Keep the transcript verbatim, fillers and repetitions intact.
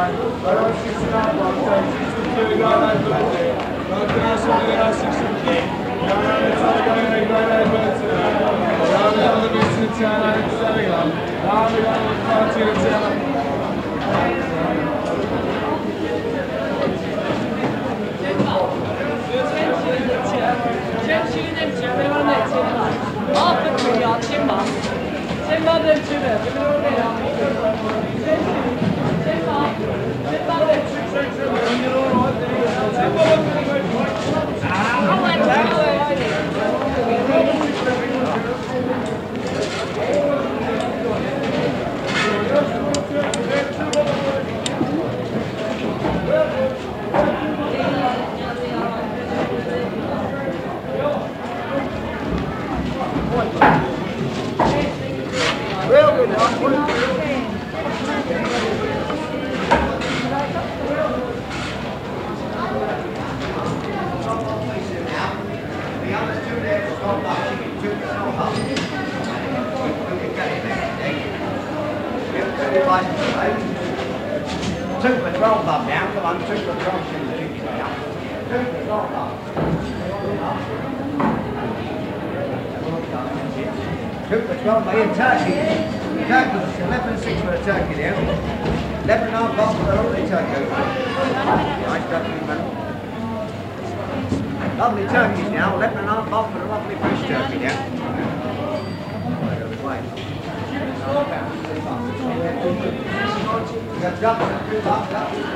Two for twelve bob now, come on, two for twelve shillings now. Two for twelve bob. Two for twelve bob in turkey. Turkey, eleven and six for a turkey there. Eleven and a half bob for the lovely turkey. Nice turkey, man. Lovely turkeys now, eleven and a half bob for the lovely fresh turkey there. Right.